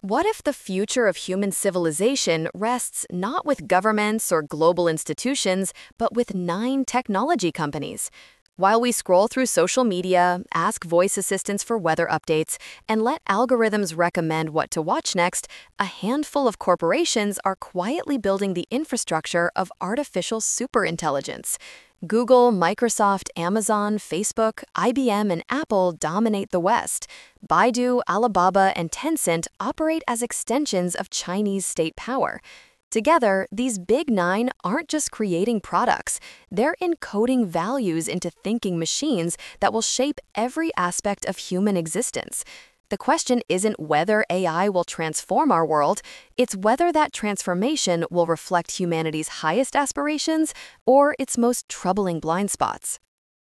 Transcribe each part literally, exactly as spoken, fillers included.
What if the future of human civilization rests not with governments or global institutions, but with nine technology companies? While we scroll through social media, ask voice assistants for weather updates, and let algorithms recommend what to watch next, a handful of corporations are quietly building the infrastructure of artificial superintelligence. Google, Microsoft, Amazon, Facebook, I B M, and Apple dominate the West. Baidu, Alibaba, and Tencent operate as extensions of Chinese state power. Together, these big nine aren't just creating products, they're encoding values into thinking machines that will shape every aspect of human existence. The question isn't whether A I will transform our world, it's whether that transformation will reflect humanity's highest aspirations or its most troubling blind spots.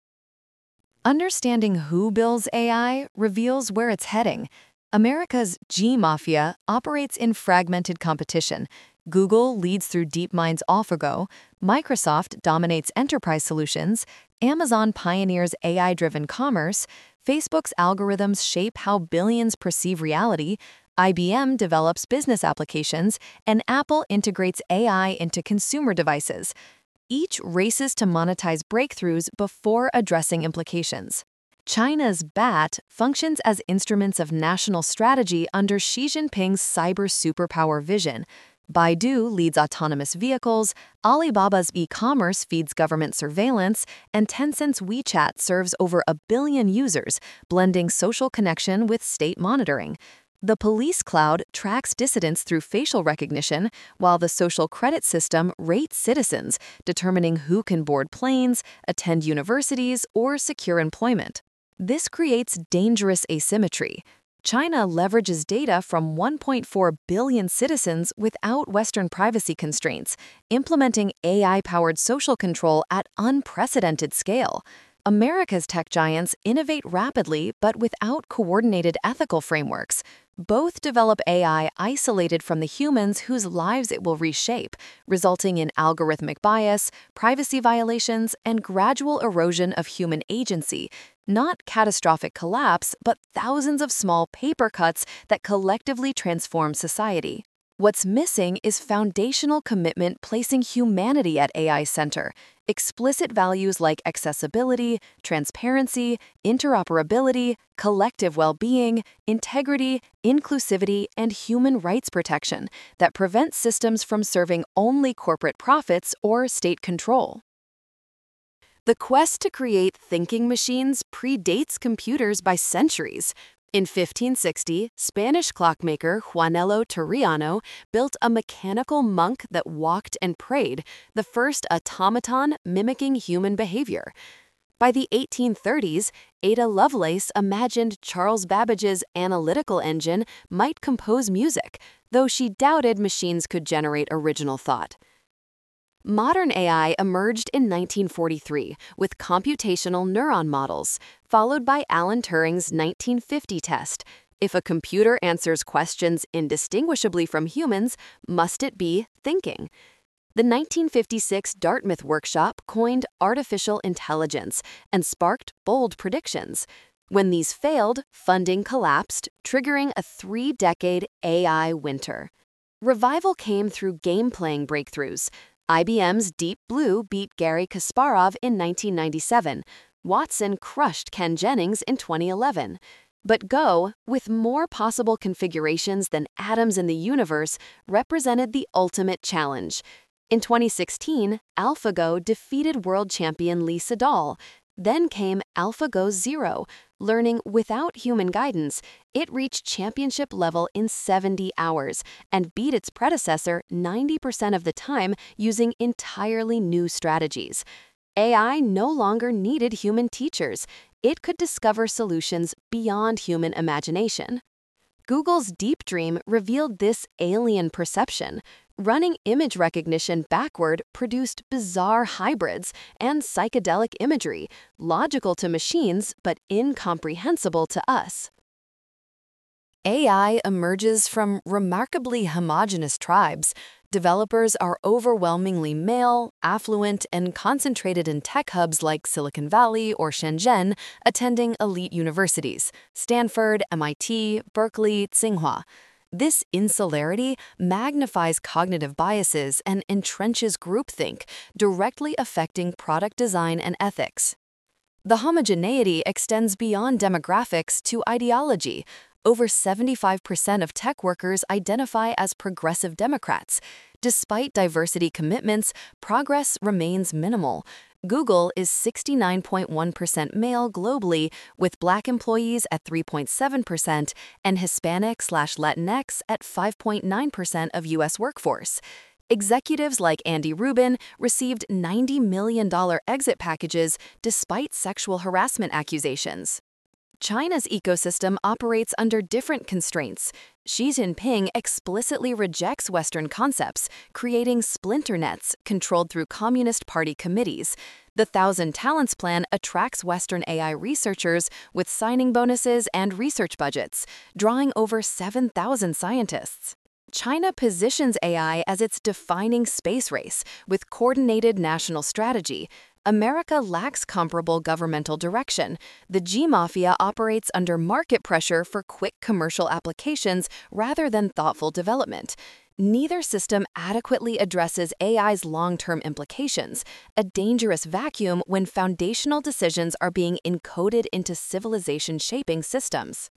Understanding who builds A I reveals where it's heading. America's G Mafia operates in fragmented competition. Google leads through DeepMind's AlphaGo, Microsoft dominates enterprise solutions, Amazon pioneers A I-driven commerce, Facebook's algorithms shape how billions perceive reality, I B M develops business applications, and Apple integrates A I into consumer devices. Each races to monetize breakthroughs before addressing implications. China's B A T functions as instruments of national strategy under Xi Jinping's cyber superpower vision. Baidu leads autonomous vehicles, Alibaba's e-commerce feeds government surveillance, and Tencent's WeChat serves over a billion users, blending social connection with state monitoring. The police cloud tracks dissidents through facial recognition, while the social credit system rates citizens, determining who can board planes, attend universities, or secure employment. This creates dangerous asymmetry. China leverages data from one point four billion citizens without Western privacy constraints, implementing A I-powered social control at unprecedented scale. America's tech giants innovate rapidly but without coordinated ethical frameworks. Both develop A I isolated from the humans whose lives it will reshape, resulting in algorithmic bias, privacy violations, and gradual erosion of human agency. Not catastrophic collapse, but thousands of small paper cuts that collectively transform society. What's missing is foundational commitment placing humanity at A I's center. Explicit values like accessibility, transparency, interoperability, collective well-being, integrity, inclusivity, and human rights protection that prevent systems from serving only corporate profits or state control. The quest to create thinking machines predates computers by centuries. In fifteen sixty, Spanish clockmaker Juanelo Turriano built a mechanical monk that walked and prayed, the first automaton mimicking human behavior. By the eighteen thirties, Ada Lovelace imagined Charles Babbage's analytical engine might compose music, though she doubted machines could generate original thought. Modern A I emerged in nineteen forty-three with computational neuron models, followed by Alan Turing's nineteen fifty test. If a computer answers questions indistinguishably from humans, must it be thinking? The nineteen fifty-six Dartmouth workshop coined artificial intelligence and sparked bold predictions. When these failed, funding collapsed, triggering a three-decade A I winter. Revival came through game-playing breakthroughs. I B M's Deep Blue beat Garry Kasparov in nineteen ninety-seven. Watson crushed Ken Jennings in twenty eleven. But Go, with more possible configurations than atoms in the universe, represented the ultimate challenge. In twenty sixteen, AlphaGo defeated world champion Lee Sedol. Then came AlphaGo Zero. Learning without human guidance, it reached championship level in seventy hours and beat its predecessor ninety percent of the time using entirely new strategies. A I no longer needed human teachers. It could discover solutions beyond human imagination. Google's Deep Dream revealed this alien perception. Running image recognition backward produced bizarre hybrids and psychedelic imagery, logical to machines but incomprehensible to us. A I emerges from remarkably homogeneous tribes. Developers are overwhelmingly male, affluent, and concentrated in tech hubs like Silicon Valley or Shenzhen, attending elite universities, Stanford, M I T, Berkeley, Tsinghua. This insularity magnifies cognitive biases and entrenches groupthink, directly affecting product design and ethics. The homogeneity extends beyond demographics to ideology. Over seventy-five percent of tech workers identify as progressive Democrats. Despite diversity commitments, progress remains minimal. Google is sixty-nine point one percent male globally, with Black employees at three point seven percent and Hispanic/Latinx at five point nine percent of U S workforce. Executives like Andy Rubin received ninety million dollars exit packages despite sexual harassment accusations. China's ecosystem operates under different constraints. Xi Jinping explicitly rejects Western concepts, creating splinter nets controlled through Communist Party committees. The Thousand Talents Plan attracts Western A I researchers with signing bonuses and research budgets, drawing over seven thousand scientists. China positions A I as its defining space race with coordinated national strategy. America lacks comparable governmental direction. The G Mafia operates under market pressure for quick commercial applications rather than thoughtful development. Neither system adequately addresses A I's long-term implications, a dangerous vacuum when foundational decisions are being encoded into civilization-shaping systems.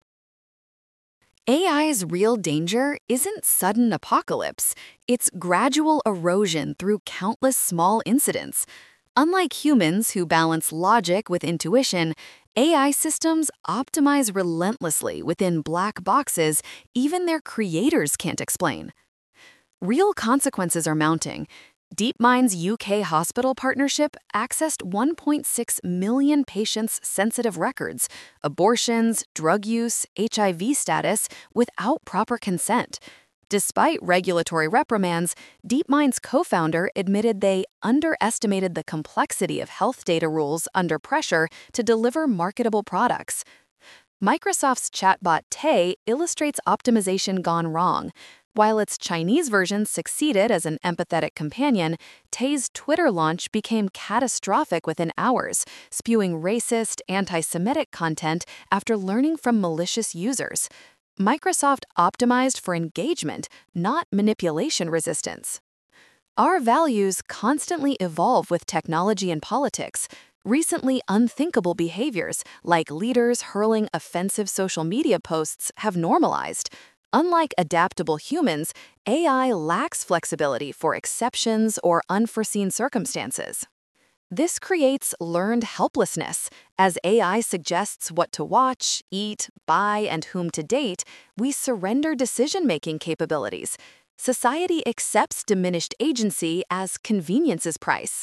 A I's real danger isn't sudden apocalypse, it's gradual erosion through countless small incidents. Unlike humans who balance logic with intuition, A I systems optimize relentlessly within black boxes even their creators can't explain. Real consequences are mounting. DeepMind's U K hospital partnership accessed one point six million patients' sensitive records, abortions, drug use, H I V status, without proper consent. Despite regulatory reprimands, DeepMind's co-founder admitted they underestimated the complexity of health data rules under pressure to deliver marketable products. Microsoft's chatbot Tay illustrates optimization gone wrong. While its Chinese version succeeded as an empathetic companion, Tay's Twitter launch became catastrophic within hours, spewing racist, anti-Semitic content after learning from malicious users. Microsoft optimized for engagement, not manipulation resistance. Our values constantly evolve with technology and politics. Recently, unthinkable behaviors, like leaders hurling offensive social media posts, have normalized. Unlike adaptable humans, A I lacks flexibility for exceptions or unforeseen circumstances. This creates learned helplessness. As A I suggests what to watch, eat, buy, and whom to date, we surrender decision-making capabilities. Society accepts diminished agency as convenience's price.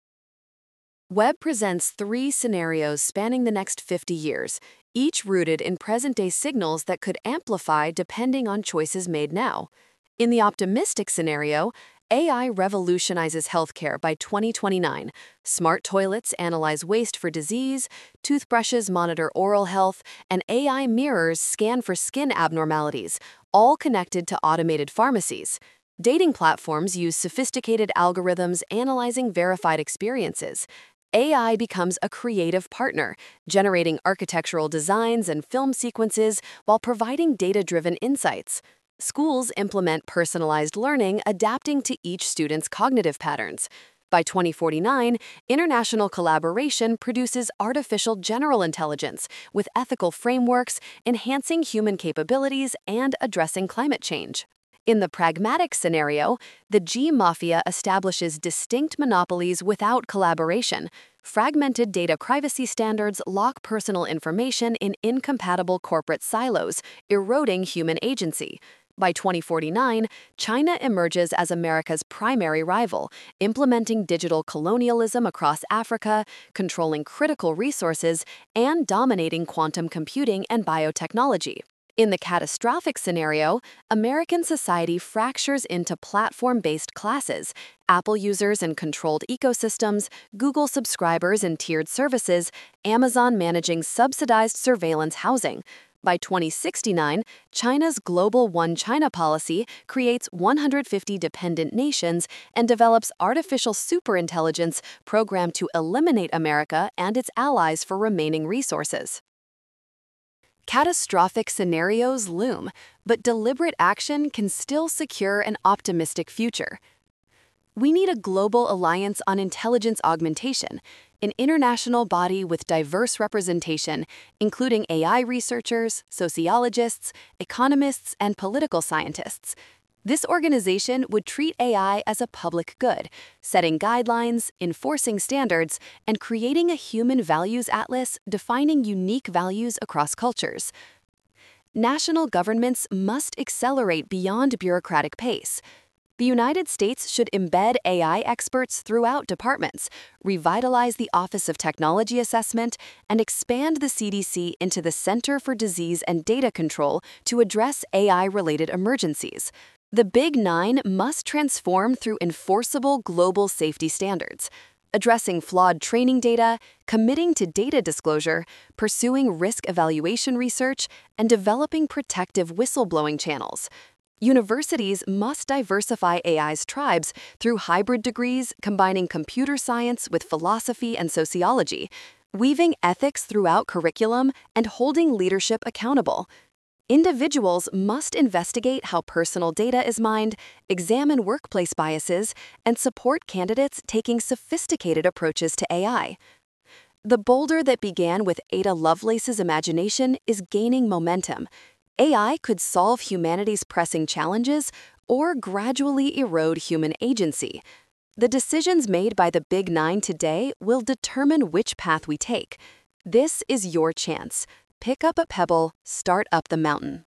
Webb presents three scenarios spanning the next fifty years, each rooted in present-day signals that could amplify depending on choices made now. In the optimistic scenario, A I revolutionizes healthcare by twenty twenty-nine. Smart toilets analyze waste for disease, toothbrushes monitor oral health, and A I mirrors scan for skin abnormalities, all connected to automated pharmacies. Dating platforms use sophisticated algorithms analyzing verified experiences. A I becomes a creative partner, generating architectural designs and film sequences while providing data-driven insights. Schools implement personalized learning, adapting to each student's cognitive patterns. By twenty forty-nine, international collaboration produces artificial general intelligence with ethical frameworks, enhancing human capabilities and addressing climate change. In the pragmatic scenario, the G Mafia establishes distinct monopolies without collaboration. Fragmented data privacy standards lock personal information in incompatible corporate silos, eroding human agency. By twenty forty-nine, China emerges as America's primary rival, implementing digital colonialism across Africa, controlling critical resources, and dominating quantum computing and biotechnology. In the catastrophic scenario, American society fractures into platform-based classes: Apple users in controlled ecosystems, Google subscribers in tiered services, Amazon managing subsidized surveillance housing. By twenty sixty-nine, China's Global One China policy creates one hundred fifty dependent nations and develops artificial superintelligence programmed to eliminate America and its allies for remaining resources. Catastrophic scenarios loom, but deliberate action can still secure an optimistic future. We need a global alliance on intelligence augmentation, an international body with diverse representation, including A I researchers, sociologists, economists, and political scientists. This organization would treat A I as a public good, setting guidelines, enforcing standards, and creating a human values atlas defining unique values across cultures. National governments must accelerate beyond bureaucratic pace. The United States should embed A I experts throughout departments, revitalize the Office of Technology Assessment, and expand the C D C into the Center for Disease and Data Control to address A I-related emergencies. The Big Nine must transform through enforceable global safety standards, addressing flawed training data, committing to data disclosure, pursuing risk evaluation research, and developing protective whistleblowing channels. Universities must diversify A I's tribes through hybrid degrees combining computer science with philosophy and sociology, weaving ethics throughout curriculum and holding leadership accountable. Individuals must investigate how personal data is mined, examine workplace biases, and support candidates taking sophisticated approaches to A I. The boulder that began with Ada Lovelace's imagination is gaining momentum. A I could solve humanity's pressing challenges or gradually erode human agency. The decisions made by the Big Nine today will determine which path we take. This is your chance. Pick up a pebble, start up the mountain.